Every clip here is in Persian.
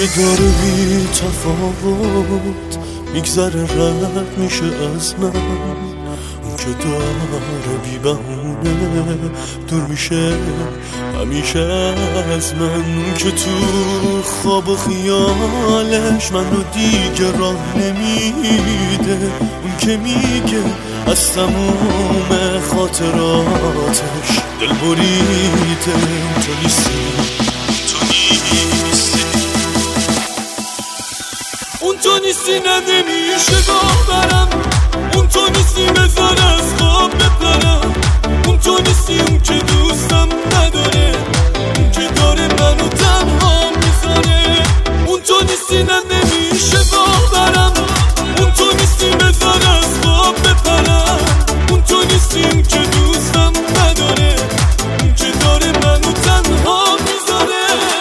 داره بی تفاوت میگذره رد میشه از من، اون که داره بی بهونه دور میشه همیشه از من، اون که تو خواب و خیالش منو دیگه راه نمیده، اون که میگه از تموم خاطراتش دل بریده. تو نیستی، اون تو نیستی نمیشه باورم، اون تو نیستی بذار از خواب بپرم، اون تو نیستی اون که دوستم نداره، اون که داره منو تنها میذاره، اون تو نیستی نمیشه باورم، اون تو نیستی بذار از خواب بپرم، اون تو نیستی اون که دوستم نداره، اون که داره منو تنها میذاره.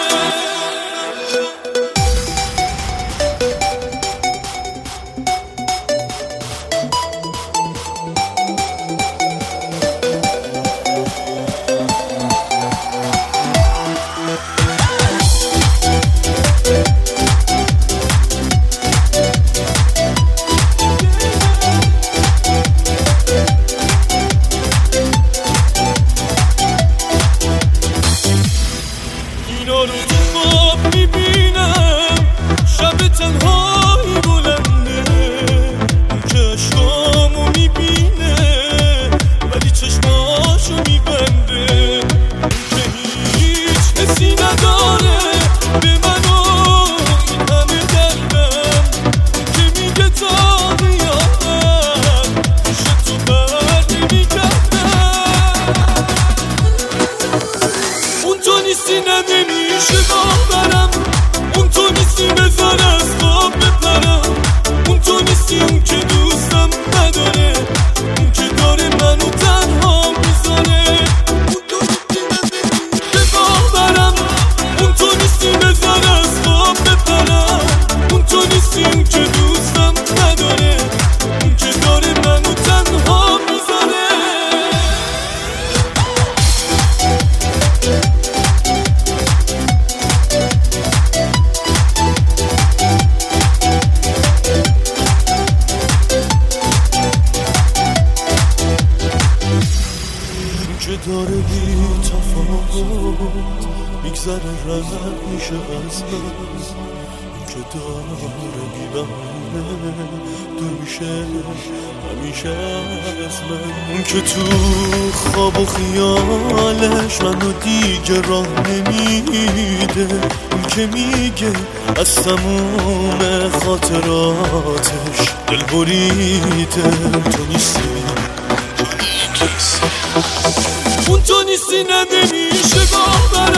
اینا رو تو خواب میبینم، شب تنهایی بلنده، اون که عشقامو میبینه ولی چشماشو میبنده، اون که هیچ حسی نداره به من و این همه قلبم، اون که میگه تا قیامت پیش تو بر نمیگردم، اون تو نیستی نمیشه باورم، اون تو نیستی بذار از خواب بپرم، اون تو نیستی اون که دوستم نداره، اون که داره منو تنها میذاره، اون تو نیستی نمیشه باورم، اون تو نیستی بذار از خواب بپرم، اون تو نیستی اون که دوستم نداره، اون که داره منو تنها میذاره. که داره بی تفاوت میگذره رد میشه از من، که داره بی بهونه دور میشه همیشه از من، اون که تو خواب و خیالش منو دیگه راه نمیده، اون که میگه از تموم خاطراتش دل بریده. تو نیستی، اون تو نیستی نمیشه باور